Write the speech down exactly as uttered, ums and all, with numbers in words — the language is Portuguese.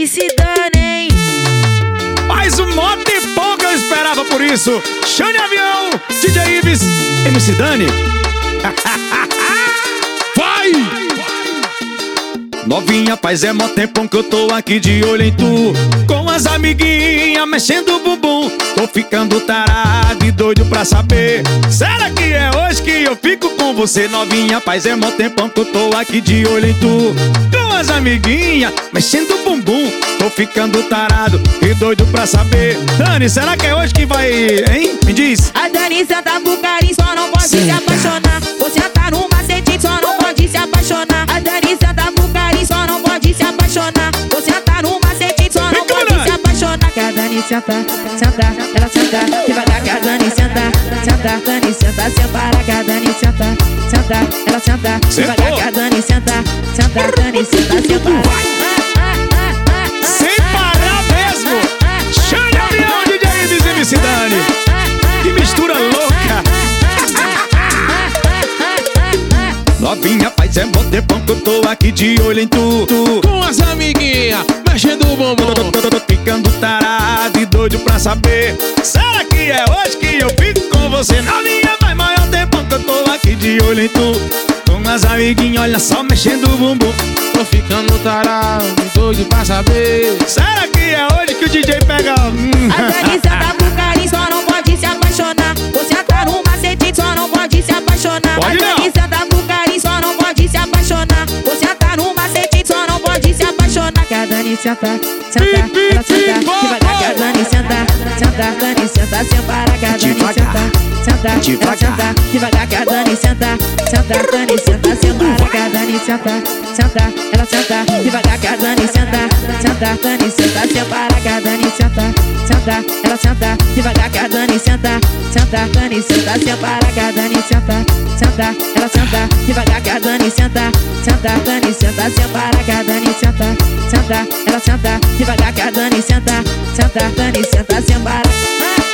C Dani, hein? Mais um moto e pouco eu esperava por isso. Xande Avião, D J Ives, M C Dani. Vai! Novinha, faz é mó tempão que eu tô aqui de olho em tu, com as amiguinhas mexendo o bumbum. Tô ficando tarado e doido pra saber, será que é hoje que eu fico com você? Novinha, faz é mó tempão que eu tô aqui de olho em tu, com as amiguinhas mexendo o bumbum. Tô ficando tarado e doido pra saber, Dani, será que é hoje que vai, hein? Me diz. A Dani senta pro carinho, só não pode se apaixonar. Você tá no macete, só não pode se apaixonar. A Dani senta pro carinho, só não pode se apaixonar. Você tá no macete, só não pode se apaixonar. Que a Dani senta, senta, ela senta devagar. Que a Dani senta, senta, Dani senta, separa. Que a Dani senta, senta, ela senta devagar. Que a Dani senta, senta, Dani senta, separa. Sem parar mesmo. Xande Avião, D J Ives e M C Dani. Que mistura louca. Novinha, faz é mó tempão que eu tô aqui de olho em tu, tu. Com as amiguinhas mexendo o bumbum. Tô, tô, tô, tô ficando tarado e doido pra saber, será que é hoje que eu fico com você? Novinha, faz maior tempão que eu tô aqui de olho em tu, com as amiguinhas, olha só, mexendo o bumbum. Tô ficando tarado e doido pra saber, será que é hoje que o D J pega? Hum. A Dani senta pro carinho, só não pode se apaixonar. Você tá no macete, só não pode se apaixonar. Pode a Dani senta pro carinho, só não pode se apaixonar. Você tá no macete, só não pode se apaixonar. Que a Dani senta, senta, ela senta devagar. Que a Dani senta, senta, Dani senta, separa. Que a Dani senta, senta, ela senta devagar. Que a Dani senta, senta, Dani senta, separa. Que a Dani senta, senta, ela senta devagar. Que a Dani senta, senta, Dani senta, separa. Que a Dani senta, senta, ela senta devagar. Que a Dani senta, senta, Dani senta, separa. Que a Dani senta, senta, ela senta devagar. Que a Dani senta, senta, Dani senta, separa. Que a Dani senta, senta, ela senta devagar. Que a Dani senta, senta, Dani senta, separa.